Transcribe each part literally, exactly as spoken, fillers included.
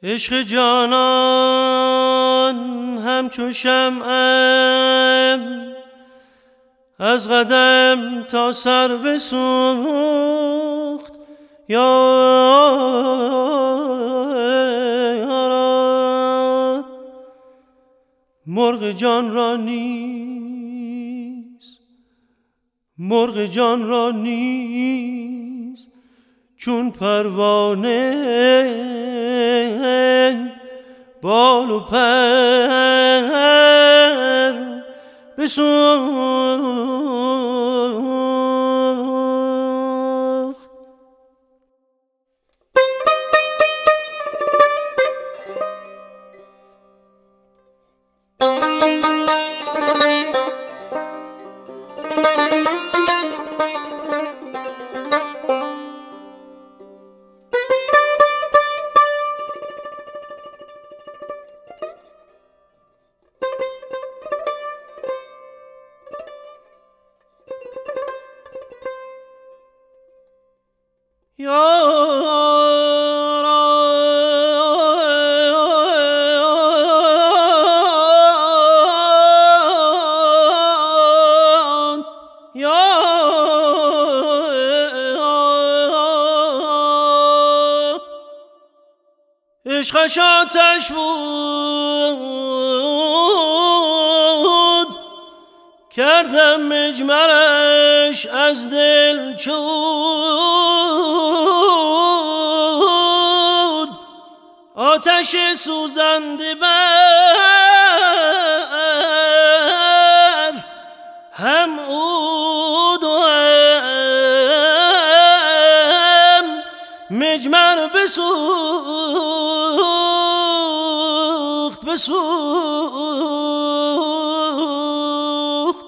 عشق جانان همچو شمعم از قدم تا سر بسوخت یاران. مرغ جان را نیست مرغ جان را نیست چون پروانه بال و پر بسوخت. یاران یاران عشقش آتش بود کردم مجمرش از دل چود آتش سوزنده بر هم عود و هم مجمر بسوخت بسوخت.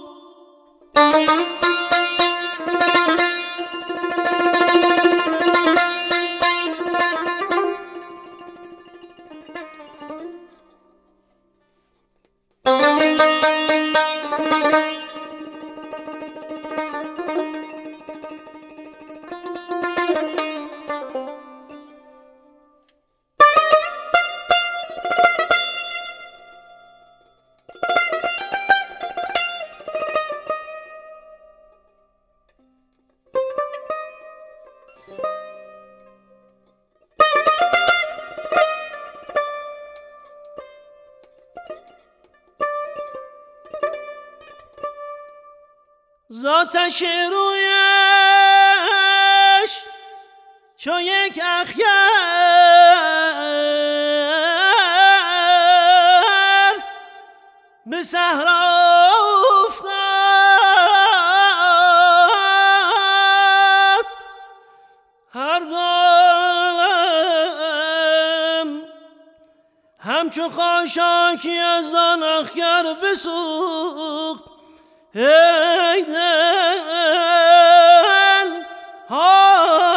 ذاتش رویش چو یک اخگر به صحرا افتاد هر دم همچو خاشاکی از آن اخگر بسوخت. ای دل ها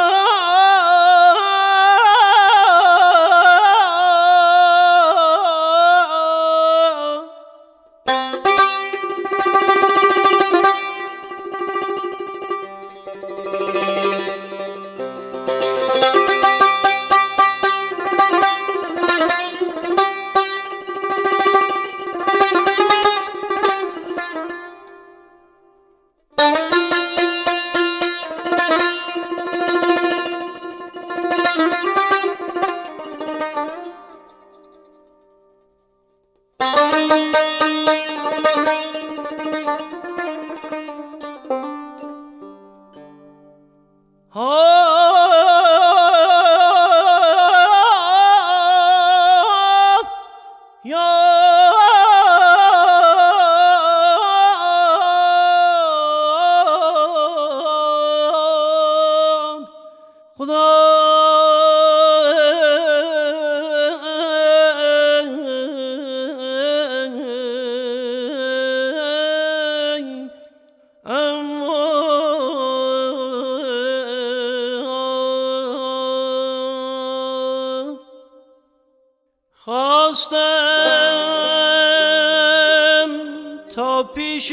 خواستم تا پیش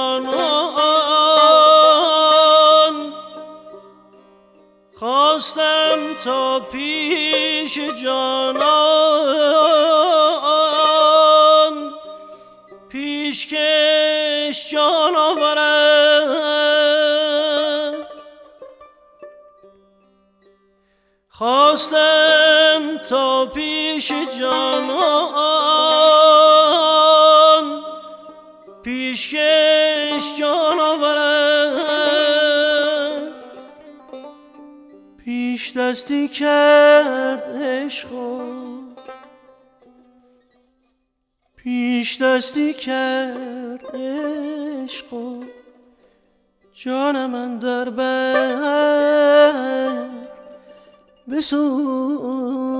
جانان خواستم تا پیش جانان پیش جانان پیشکش جان آورد پیش دستی کرد عشقا پیش دستی کرد عشقا جان من در بر بسوز